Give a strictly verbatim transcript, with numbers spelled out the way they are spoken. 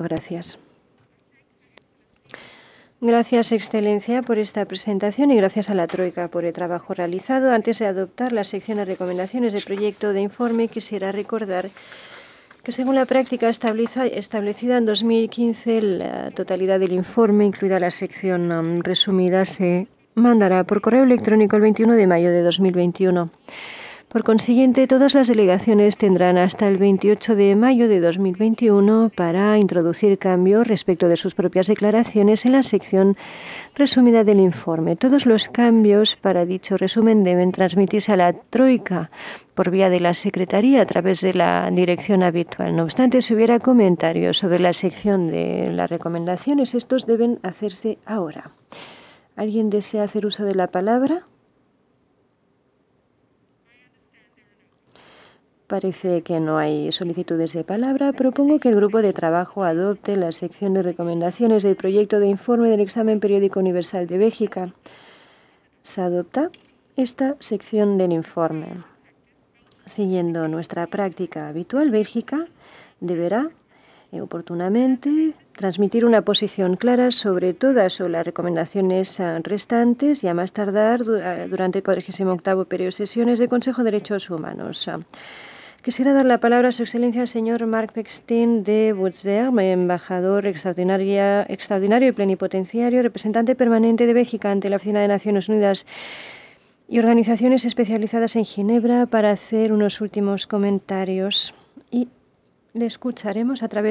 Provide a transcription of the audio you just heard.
gracias. Gracias, Excelencia, por esta presentación y gracias a la Troika por el trabajo realizado. Antes de adoptar la sección de recomendaciones del proyecto de informe, quisiera recordar que según la práctica establecida en dos mil quince, la totalidad del informe, incluida la sección um, resumida, se mandará por correo electrónico el veintiuno de mayo de dos mil veintiuno. Por consiguiente, todas las delegaciones tendrán hasta el veintiocho de mayo de dos mil veintiuno para introducir cambios respecto de sus propias declaraciones en la sección resumida del informe. Todos los cambios para dicho resumen deben transmitirse a la Troika por vía de la Secretaría a través de la dirección habitual. No obstante, si hubiera comentarios sobre la sección de las recomendaciones, estos deben hacerse ahora. ¿Alguien desea hacer uso de la palabra? Parece que no hay solicitudes de palabra. Propongo que el grupo de trabajo adopte la sección de recomendaciones del proyecto de informe del examen periódico universal de Bélgica. Se adopta esta sección del informe. Siguiendo nuestra práctica habitual, Bélgica deberá eh, oportunamente transmitir una posición clara sobre todas o las recomendaciones uh, restantes y a más tardar du uh, durante el cuadragésimo octavo periodo de sesiones del Consejo de Derechos Humanos. Uh, Quisiera dar la palabra a su excelencia al señor Mark Beckstein de Wurzburg, embajador extraordinario y plenipotenciario, representante permanente de Bélgica ante la Oficina de Naciones Unidas y organizaciones especializadas en Ginebra, para hacer unos últimos comentarios. Y le escucharemos a través